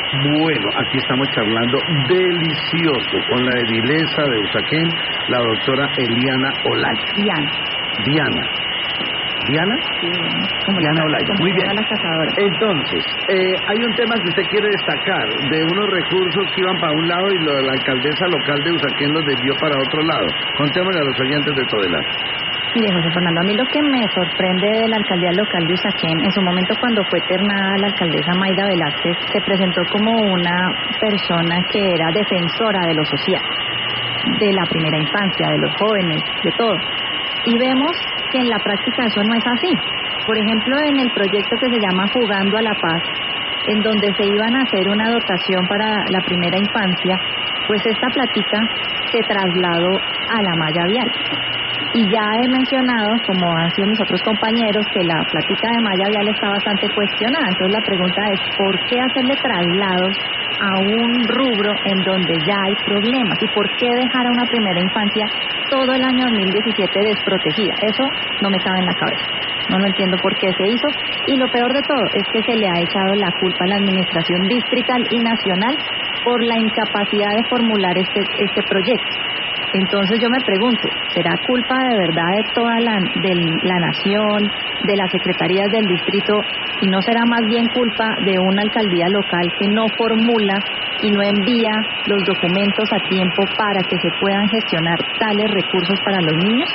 Bueno, aquí estamos charlando delicioso con la edilesa de Usaquén, la doctora Eliana Olaya. Diana. ¿Diana? Sí, como Diana Olaya, muy bien. La cazadora. Entonces, hay un tema que usted quiere destacar, de unos recursos que iban para un lado y la alcaldesa local de Usaquén los desvió para otro lado. Contémosle a los oyentes de Todelar. Mire, José Fernando, a mí lo que me sorprende de la alcaldía local de Usaquén, en su momento cuando fue ternada la alcaldesa Mayra Velázquez, se presentó como una persona que era defensora de lo social, de la primera infancia, de los jóvenes, de todo. Y vemos que en la práctica eso no es así. Por ejemplo, en el proyecto que se llama Jugando a la Paz, en donde se iban a hacer una dotación para la primera infancia, pues esta plática se trasladó a la malla vial. Y ya he mencionado, como han sido mis otros compañeros, que la plática de malla vial está bastante cuestionada. Entonces la pregunta es, ¿por qué hacerle traslados a un rubro en donde ya hay problemas? ¿Y por qué dejar a una primera infancia todo el año 2017 desprotegida? Eso no me cabe en la cabeza. No lo entiendo por qué se hizo. Y lo peor de todo es que se le ha echado la culpa a la administración distrital y nacional por la incapacidad de formular este proyecto. Entonces yo me pregunto, ¿será culpa de verdad de toda la nación, de las secretarías del distrito, y no será más bien culpa de una alcaldía local que no formula y no envía los documentos a tiempo para que se puedan gestionar tales recursos para los niños?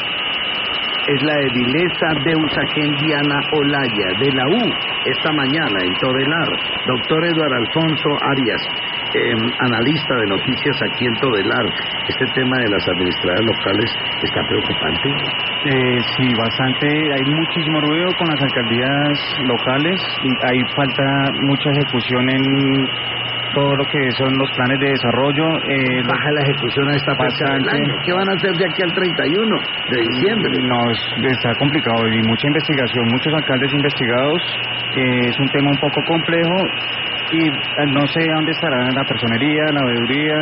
Es la edilesa de Usaquén, Diana Olaya, de la U, esta mañana en Todelar. Doctor Eduardo Alfonso Arias, analista de noticias aquí en Todelar. Este tema de las administradoras locales está preocupante. Sí, bastante. Hay muchísimo ruido con las alcaldías locales. Hay falta mucha ejecución en todo lo que son los planes de desarrollo. Baja la ejecución a esta fecha del año. ¿Qué van a hacer de aquí al 31 de diciembre? No, está complicado y mucha investigación, muchos alcaldes investigados. Es un tema un poco complejo y no sé dónde estará la personería, la veeduría,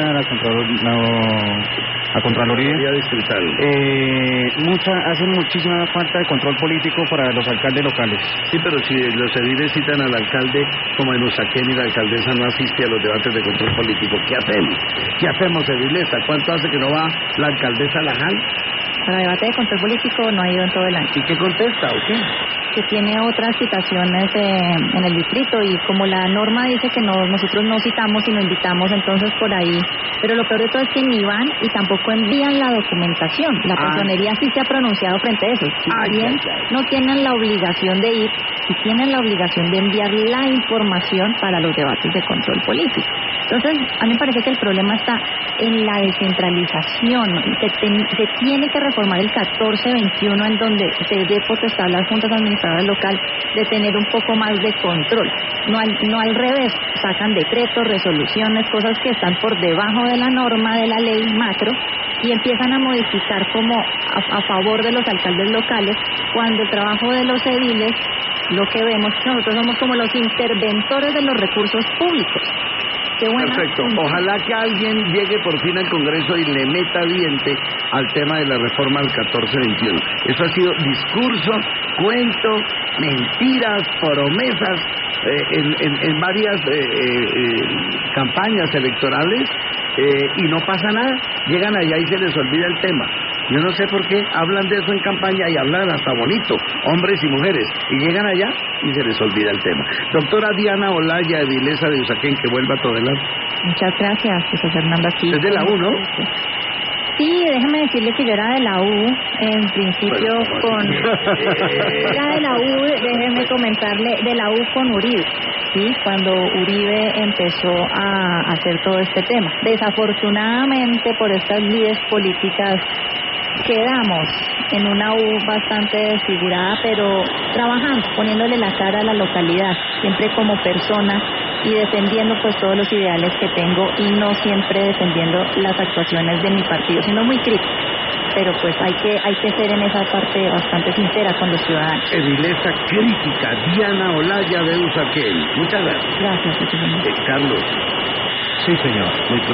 la Contraloría Distrital. Hace muchísima falta de control político para los alcaldes locales. Sí, pero si los ediles citan al alcalde, como en Usaquén, y la alcaldesa no asiste a los debates de control político, ¿qué hacemos? ¿Qué hacemos, edilesa? ¿Cuánto hace que no va la alcaldesa a la JAL? Para debate de control político no ha ido en todo el año. ¿Y qué contesta o qué? Que tiene otras citaciones en el distrito, y como la norma dice que nosotros no citamos sino invitamos, entonces por ahí. Pero lo peor de todo es que ni van y tampoco envían la documentación. La personería sí se ha pronunciado frente a eso. Si bien no tienen la obligación de ir, sí tienen la obligación de enviar la información para los debates de control político. Entonces, a mí me parece que el problema está en la descentralización. Se tiene que reformar el 1421, en donde se dé potestad a las juntas administradoras local de tener un poco más de control. No al revés, sacan decretos, resoluciones, cosas que están por debajo de la norma de la ley macro, y empiezan a modificar como a favor de los alcaldes locales, cuando el trabajo de los ediles, lo que vemos, nosotros somos como los interventores de los recursos públicos. Perfecto. Ojalá que alguien llegue por fin al Congreso y le meta diente al tema de la reforma del 1421. Eso ha sido discurso, cuento, mentiras, promesas en varias campañas electorales, y no pasa nada. Llegan allá y se les olvida el tema. Yo no sé por qué hablan de eso en campaña y hablan hasta bonito, hombres y mujeres, y llegan allá y se les olvida el tema. Doctora Diana Olaya, edilesa de Usaquén, que vuelva a Todelar. Muchas gracias, José Fernando. Aquí. Es de la U, ¿no? Sí, déjeme decirle que yo era de la U, en principio era de la U, déjeme comentarle, de la U con Uribe, ¿sí? Cuando Uribe empezó a hacer todo este tema. Desafortunadamente, por estas líderes políticas, quedamos en una U bastante desfigurada, pero trabajando, poniéndole la cara a la localidad, siempre como persona, y defendiendo pues todos los ideales que tengo, y no siempre defendiendo las actuaciones de mi partido, siendo muy crítico. Pero pues hay que ser en esa parte bastante sincera con los ciudadanos. Edilesa crítica, Diana Olaya de Usaquén. Muchas gracias. Gracias, Carlos. Sí, señor. Muy